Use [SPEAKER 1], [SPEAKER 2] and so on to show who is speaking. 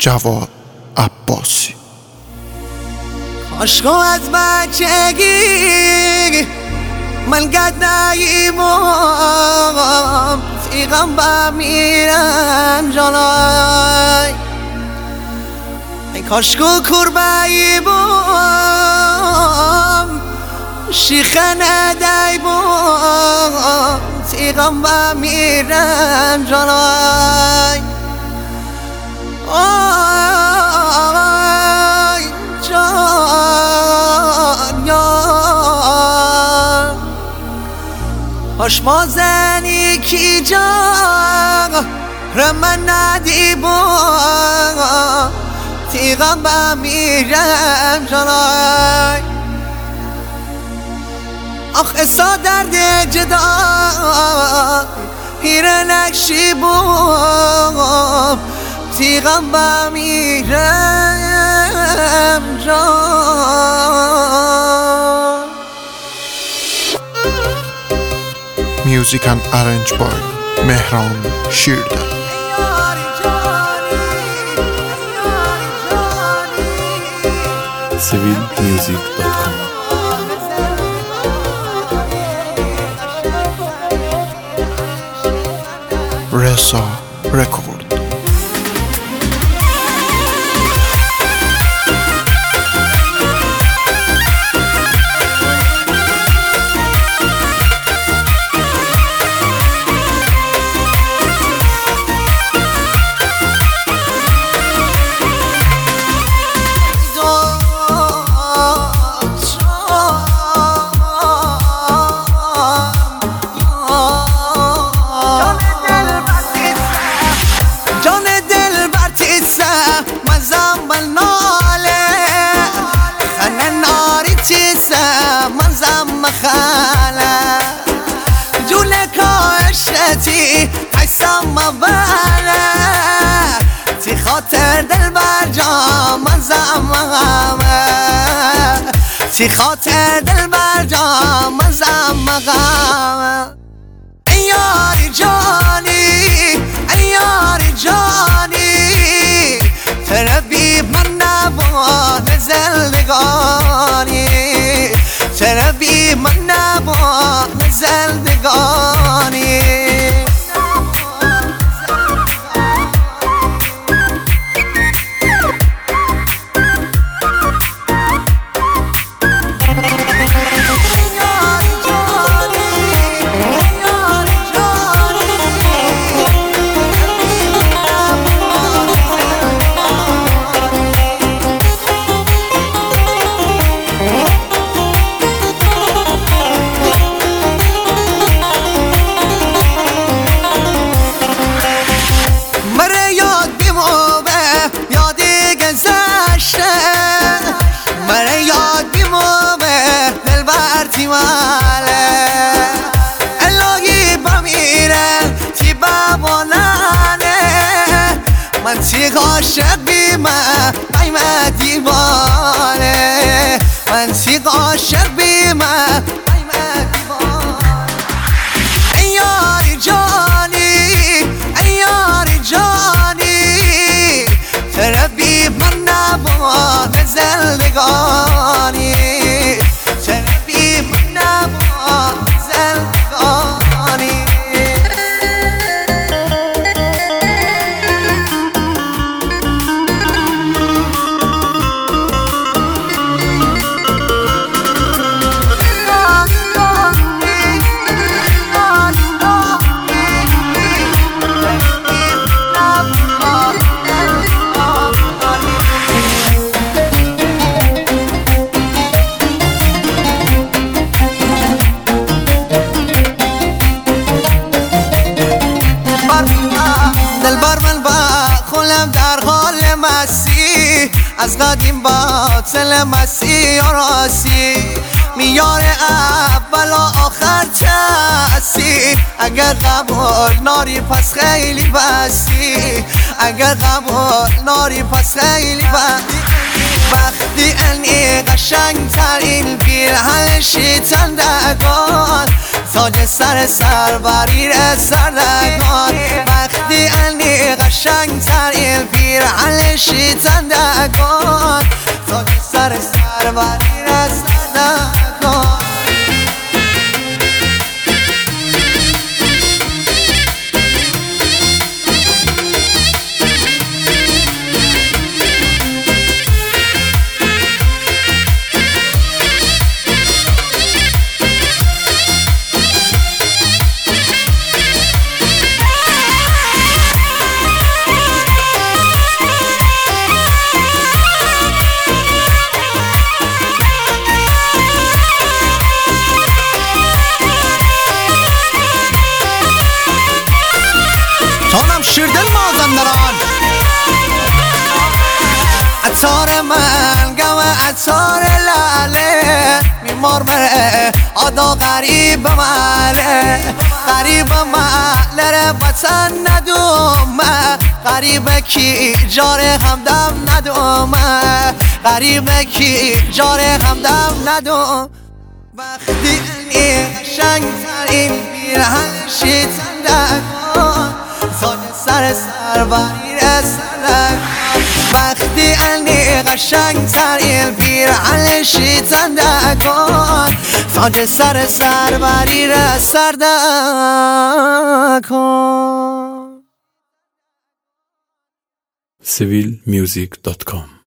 [SPEAKER 1] جواد عباسی.
[SPEAKER 2] عشق از بچگی من قد نایمم تیغم بمیرم جلای ای کاشکو کربایی بام شیخه ندای بام تیغم بمیرم جلای آی جان یار هشما زنی کی جان رمن ندی با تیغم بمیرم جلای آخ اسا درد جدا هیره نکشی بام تیغم بمیرم جان.
[SPEAKER 1] Music and arranged by مهران شیردل.
[SPEAKER 3] civilmusic.com.
[SPEAKER 1] رسا رکورد.
[SPEAKER 2] حسام مبالا تی خاطر دل برجام مزم مغامه تی خاطر دل برجام مزم مغامه ای یاری جانی ای یاری جانی تربی من نبان زندگانی تربی من نبان زندگانی من تیغ عاشق بیمه قیمه دیوانه من تیغ عاشق بیمه قیمه دیوانه ای یاری جانی ای یاری جانی تربی من نبان زندگانی تربی من نبان زندگانی از قدیم باطل مسیح راسی میار اول و آخر چسی اگر قبول ناری پس خیلی بسی اگر قبول ناری پس خیلی بسی وقتی انی قشنگ ترین پیرهن شیطندگان تاج سر سربریر سردگان وقتی علی قشنگ ترین پیرهن شیطندگان تاج سر سروری رسندگان تانم شیردل مازندران عطار من گوه عطار لاله میمار بره آدا غریب ماله غریب ماله ره وطن ندومه غریبه کی جار همدم ندومه غریبه کی جار همدم ندوم وقتی علی قشنگ ترین پیرهن شیطندگان تاج سر سروری رسندگان وقتی علی قشنگ ترین پیرهن شیطندگان تاج سر سروری رسندگان
[SPEAKER 3] civilmusic.com